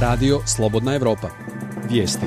Radio Slobodna Evropa. Vijesti.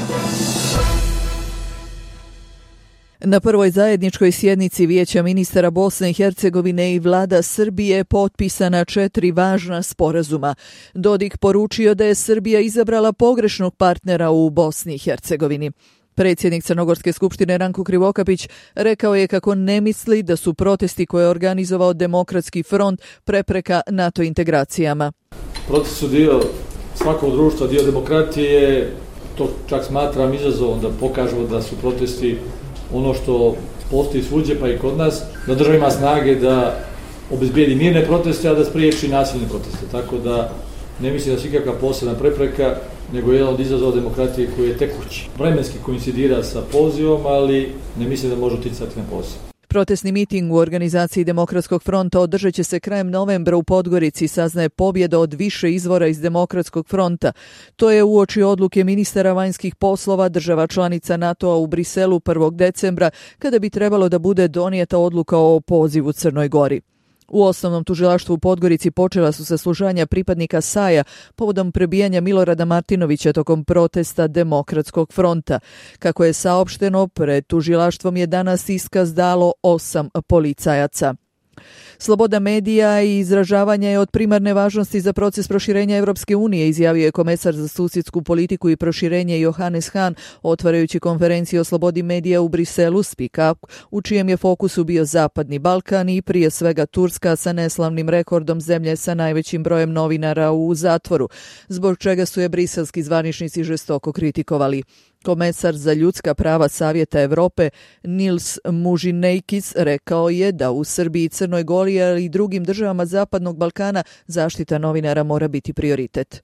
Na prvoj zajedničkoj sjednici Vijeća ministara Bosne i Hercegovine i vlada Srbije potpisana 4 važna sporazuma. Dodik poručio da je Srbija izabrala pogrešnog partnera u Bosni i Hercegovini. Predsjednik Crnogorske skupštine Ranko Krivokapić rekao je kako ne misli da su protesti koje je organizovao Demokratski front prepreka NATO integracijama. Protesti su dio svakog društva, dio demokratije, to čak smatram izazovom da pokažemo da su protesti ono što postoji svuđe pa i kod nas, da država ima snage da obezbijedi mirne proteste, a da spriječi nasilne proteste. Tako da ne mislim da je ikakva posebna prepreka, nego jedan od izazova demokratije koji je tekući. Vremenski koincidira sa pozivom, ali ne mislim da može uticati na poziv. Protestni miting u organizaciji Demokratskog fronta održat će se krajem novembra u Podgorici, saznaje pobjeda od više izvora iz Demokratskog fronta. To je uoči odluke ministara vanjskih poslova država članica NATO-a u Briselu 1. decembra, kada bi trebalo da bude donijeta odluka o pozivu Crnoj Gori. U osnovnom tužilaštvu u Podgorici počela su saslušanja pripadnika SAJ-a povodom prebijanja Milorada Martinovića tokom protesta Demokratskog fronta. Kako je saopšteno, pred tužilaštvom je danas iskaz dalo 8 policajaca. Sloboda medija i izražavanja je od primarne važnosti za proces proširenja Europske unije, izjavio je komesar za susjedsku politiku i proširenje Johannes Hahn, otvarajući konferenciju o slobodi medija u Briselu Speak Up, u čijem je fokusu bio Zapadni Balkan i prije svega Turska sa neslavnim rekordom zemlje sa najvećim brojem novinara u zatvoru, zbog čega su je briselski zvaničnici žestoko kritikovali. Komesar za ljudska prava Savjeta Europe Nils Mužinejkis rekao je da u Srbiji i Crnoj Gori, ali i drugim državama Zapadnog Balkana zaštita novinara mora biti prioritet.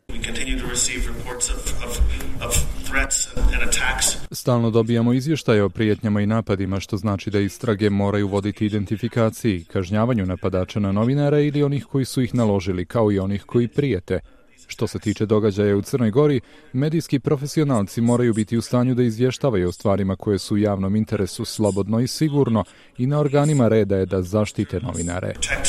Stalno dobijamo izvještaje o prijetnjama i napadima, što znači da istrage moraju voditi identifikaciji, kažnjavanju napadača na novinara ili onih koji su ih naložili, kao i onih koji prijete. Što se tiče događaja u Crnoj Gori, medijski profesionalci moraju biti u stanju da izvještavaju o stvarima koje su u javnom interesu slobodno i sigurno i na organima reda je da zaštite novinare.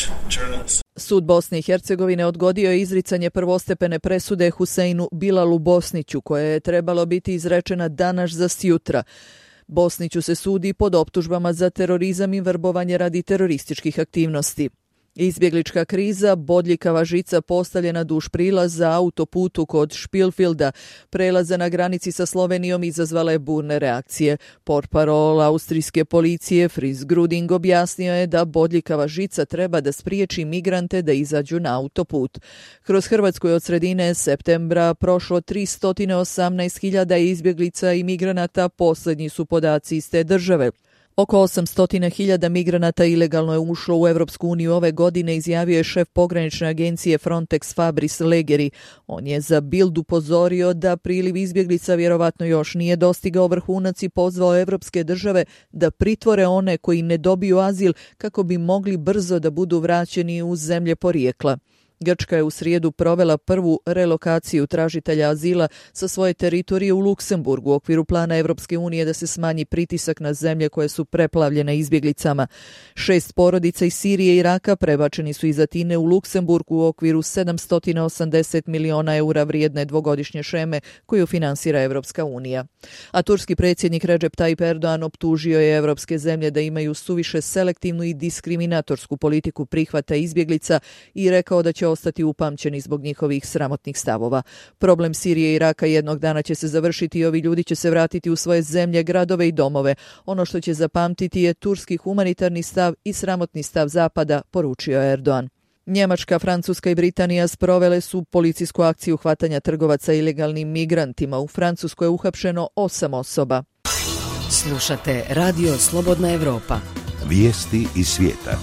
Sud Bosne i Hercegovine odgodio je izricanje prvostepene presude Huseinu Bilalu Bosniću, koja je trebalo biti izrečena danas za sjutra. Bosniću se sudi pod optužbama za terorizam i vrbovanje radi terorističkih aktivnosti. Izbjeglička kriza, bodljikava žica postavljena duž prilaza za autoputu kod Špilfilda, prelaza na granici sa Slovenijom izazvala je burne reakcije. Portparol austrijske policije Fritz Gruding objasnio je da bodljikava žica treba da spriječi migrante da izađu na autoput. Kroz Hrvatsku je od sredine septembra prošlo 318.000 izbjeglica i migranata, posljednji su podaci iz te države. Oko 800.000 migranata ilegalno je ušlo u Europsku uniju ove godine, izjavio je šef pogranične agencije Frontex Fabris Legeri. On je za Bild upozorio da priliv izbjeglica vjerovatno još nije dostigao vrhunac i pozvao evropske države da pritvore one koji ne dobiju azil kako bi mogli brzo da budu vraćeni u zemlje porijekla. Grčka je u srijedu provela prvu relokaciju tražitelja azila sa svoje teritorije u Luksemburgu u okviru plana Evropske unije da se smanji pritisak na zemlje koje su preplavljene izbjeglicama. 6 porodica iz Sirije i Iraka prebačeni su iz Atine u Luksemburgu u okviru 780 miliona eura vrijedne dvogodišnje šeme koju finansira Evropska unija. A turski predsjednik Recep Tayyip Erdogan optužio je evropske zemlje da imaju suviše selektivnu i diskriminatorsku politiku prihvata izbjeglica i rekao da će ostati upamćeni zbog njihovih sramotnih stavova. Problem Sirije i Iraka jednog dana će se završiti i ovi ljudi će se vratiti u svoje zemlje, gradove i domove. Ono što će zapamtiti je turski humanitarni stav i sramotni stav Zapada, poručio je Erdogan. Njemačka, Francuska i Britanija sprovele su policijsku akciju hvatanja trgovaca ilegalnim migrantima. U Francuskoj je uhapšeno 8 osoba. Slušate Radio Slobodna Evropa. Vijesti iz svijeta.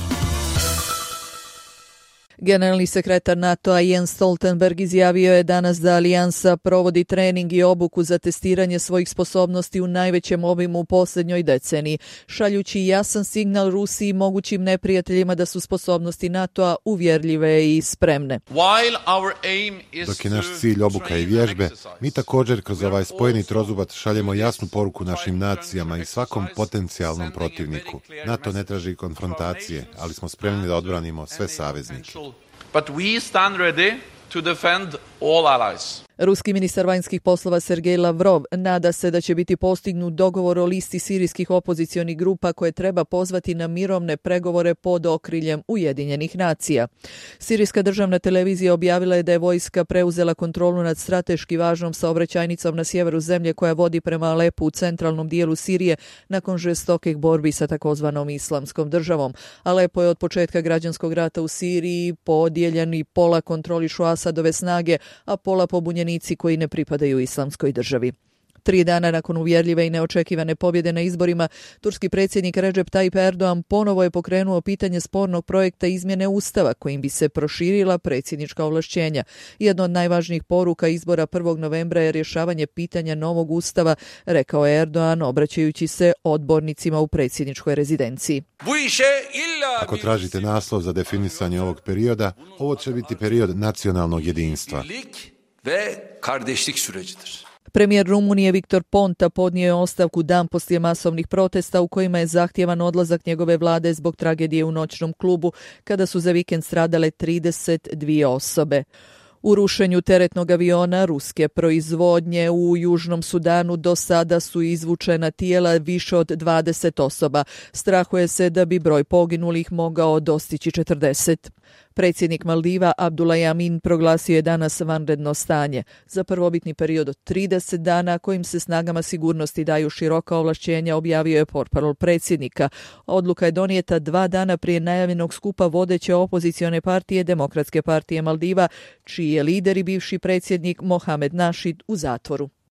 Generalni sekretar NATO-a Jens Stoltenberg izjavio je danas da alijansa provodi trening i obuku za testiranje svojih sposobnosti u najvećem obimu u posljednjoj deceniji, šaljući jasan signal Rusiji i mogućim neprijateljima da su sposobnosti NATO-a uvjerljive i spremne. Dok je naš cilj obuka i vježbe, mi također kroz ovaj spojeni trozubat šaljemo jasnu poruku našim nacijama i svakom potencijalnom protivniku. NATO ne traži konfrontacije, ali smo spremni da odbranimo sve saveznike. But we stand ready to defend all allies. Ruski ministar vanjskih poslova Sergej Lavrov nada se da će biti postignut dogovor o listi sirijskih opozicionih grupa koje treba pozvati na mirovne pregovore pod okriljem Ujedinjenih nacija. Sirijska državna televizija objavila je da je vojska preuzela kontrolu nad strateški važnom saobraćajnicom na sjeveru zemlje koja vodi prema Alepu u centralnom dijelu Sirije nakon žestokih borbi sa takozvanom islamskom državom. Alepo je od početka građanskog rata u Siriji podijeljen i pola kontrolišu Asadove snage, a pola pobunjenici koji ne pripadaju islamskoj državi. 3 dana nakon uvjerljive i neočekivane pobjede na izborima, turski predsjednik Recep Tayyip Erdogan ponovo je pokrenuo pitanje spornog projekta izmjene Ustava kojim bi se proširila predsjednička ovlašćenja. Jedna od najvažnijih poruka izbora 1. novembra je rješavanje pitanja novog Ustava, rekao je Erdogan obraćajući se odbornicima u predsjedničkoj rezidenciji. Ako tražite naslov za definisanje ovog perioda, ovo će biti period nacionalnog jedinstva. Premijer Rumunije Viktor Ponta podnio je ostavku dan poslije masovnih protesta u kojima je zahtjevan odlazak njegove vlade zbog tragedije u noćnom klubu kada su za vikend stradale 32 osobe. U rušenju teretnog aviona ruske proizvodnje u Južnom Sudanu do sada su izvučena tijela više od 20 osoba. Strahuje se da bi broj poginulih mogao dostići 40. Predsjednik Maldiva Abdullah Yamin proglasio je danas vanredno stanje za prvobitni period od 30 dana kojim se snagama sigurnosti daju široka ovlašćenja, objavio je portparol predsjednika. Odluka je donijeta 2 dana prije najavljenog skupa vodeće opozicione partije Demokratske partije Maldiva, čiji je lider i bivši predsjednik Mohamed Nasheed u zatvoru.